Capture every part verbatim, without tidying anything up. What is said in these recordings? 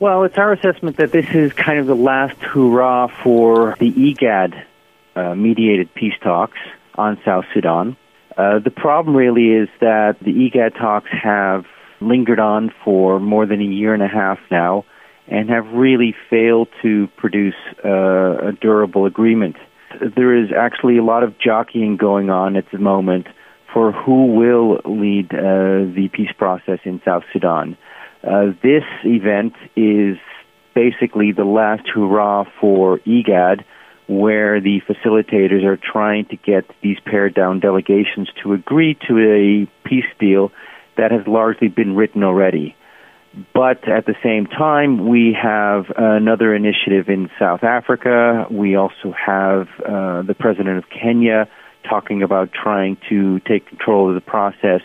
Well, it's our assessment that this is kind of the last hurrah for the IGAD-mediated uh, peace talks on South Sudan. Uh, the problem really is that the IGAD talks have lingered on for more than a year and a half now and have really failed to produce uh, a durable agreement. There is actually a lot of jockeying going on at the moment for who will lead uh, the peace process in South Sudan. Uh, this event is basically the last hurrah for IGAD, where the facilitators are trying to get these pared-down delegations to agree to a peace deal that has largely been written already. But at the same time, we have another initiative in South Africa. We also have uh, the president of Kenya talking about trying to take control of the process.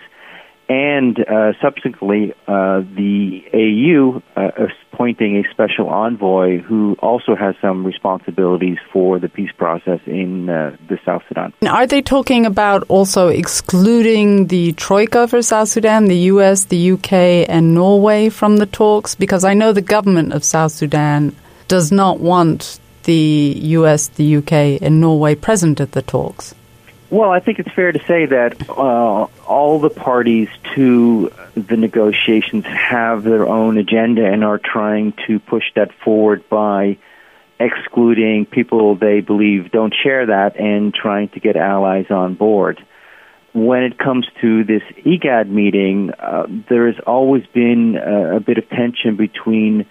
And uh, subsequently, uh, the A U uh, is appointing a special envoy who also has some responsibilities for the peace process in uh, the South Sudan. Are they talking about also excluding the Troika for South Sudan, the U S, the U K, and Norway from the talks? Because I know the government of South Sudan does not want the U S, the U K, and Norway present at the talks. Well, I think it's fair to say that uh, all the parties to the negotiations have their own agenda and are trying to push that forward by excluding people they believe don't share that and trying to get allies on board. When it comes to this IGAD meeting, uh, there has always been a, a bit of tension between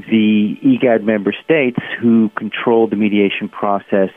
the IGAD member states who control the mediation process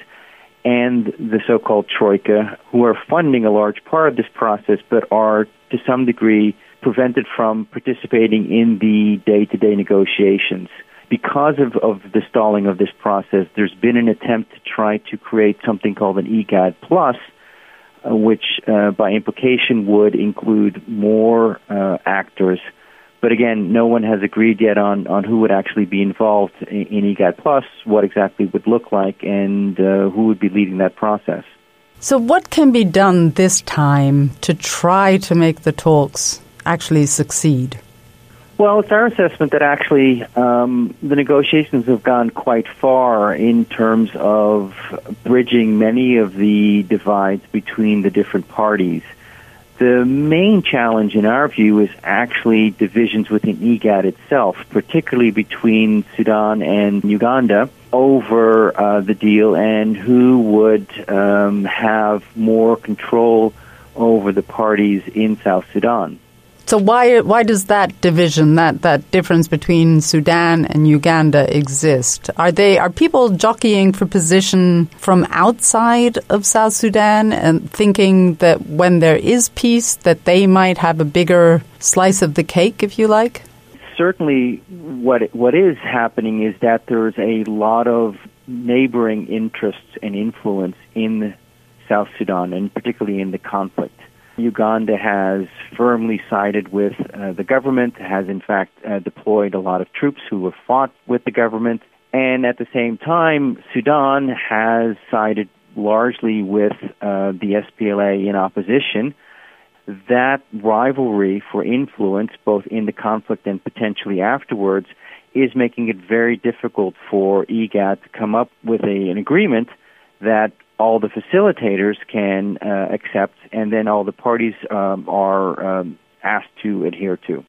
and the so-called Troika, who are funding a large part of this process but are, to some degree, prevented from participating in the day-to-day negotiations. Because of, of the stalling of this process, there's been an attempt to try to create something called an IGAD Plus, uh, which uh, by implication would include more uh, actors. But again, no one has agreed yet on, on who would actually be involved in, in IGAD Plus, what exactly would look like, and uh, who would be leading that process. So what can be done this time to try to make the talks actually succeed? Well, it's our assessment that actually um, the negotiations have gone quite far in terms of bridging many of the divides between the different parties. The main challenge, in our view, is actually divisions within IGAD itself, particularly between Sudan and Uganda over uh, the deal and who would um, have more control over the parties in South Sudan. So why why does that division, that, that difference between Sudan and Uganda exist? Are they are people jockeying for position from outside of South Sudan and thinking that when there is peace that they might have a bigger slice of the cake, if you like? Certainly what what is happening is that there's a lot of neighboring interests and influence in South Sudan, and particularly in the conflict. Uganda has firmly sided with uh, the government, has in fact uh, deployed a lot of troops who have fought with the government, and at the same time, Sudan has sided largely with uh, the S P L A in opposition. That rivalry for influence, both in the conflict and potentially afterwards, is making it very difficult for IGAD to come up with a, an agreement that all the facilitators can uh, accept, and then all the parties um, are um, asked to adhere to.